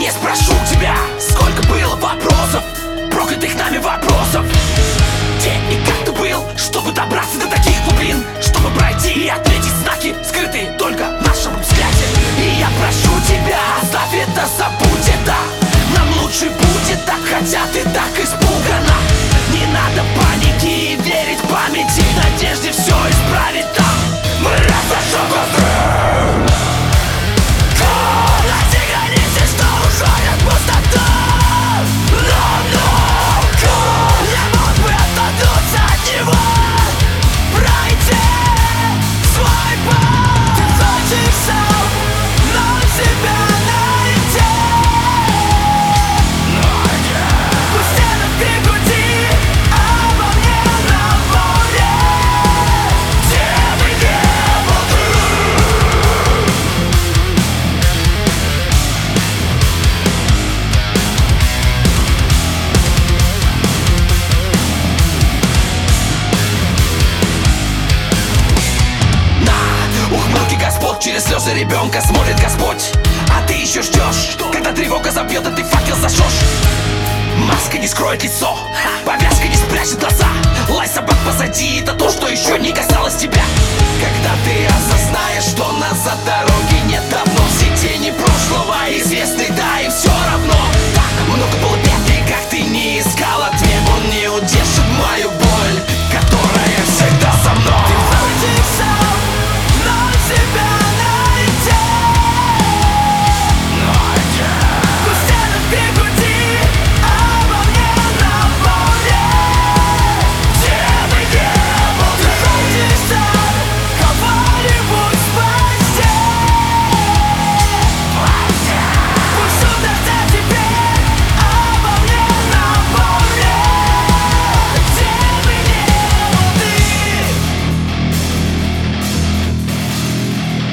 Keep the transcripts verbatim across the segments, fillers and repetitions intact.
не спрошу тебя, сколько было вопросов, проклятых нами вопросов. Где и как ты был, чтобы добраться до таких глубин, чтобы пройти и отметить знаки, скрытые только в нашем взгляде. И я прошу тебя, оставь это, забудь это. Нам лучше будет так, хотя ты так испугана. Не надо паники и верить памяти, в надежде все исправить там. Мы разошем костры на те границы, что уходят в пустоту. Я мог бы оттолкнуться от него, пройти свой путь. Ты хочешь сам, но себя найти. Пусть этот крик груди обо мне на волне. Где бы не был ты. На ухмылки Господь через слезы ребенка смотрит Господь. А ты еще ждешь, когда тревога забьет, и ты факел зажжешь. Маска не скроет лицо, повязка не спрячет глаза. Лай собак позади — это то, что еще не касалось тебя. Когда ты осознаешь, что назад дороги нет давно, все тени прошлого известны, да, и все равно. Так много было бед, и как ты не искал ответ, он не удержит мою боль, которая всегда со мной. Ты хочешь сам, но себя найти. Пусть этот крик груди обо мне на волне. Где бы не был ты. Ты хочешь сам кого-нибудь спасти. Пусть ударься теперь обо мне на волне. Где бы не был ты.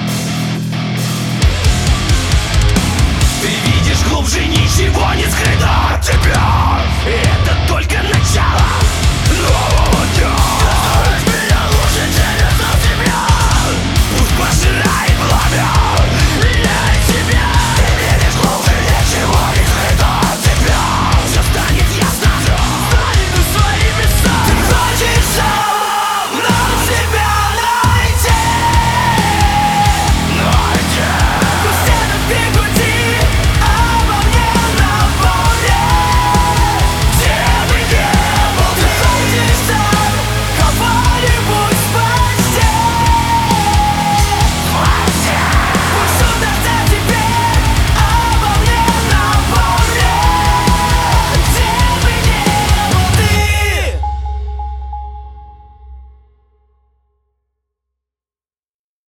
Ты видишь глубже, ничего не скрыто.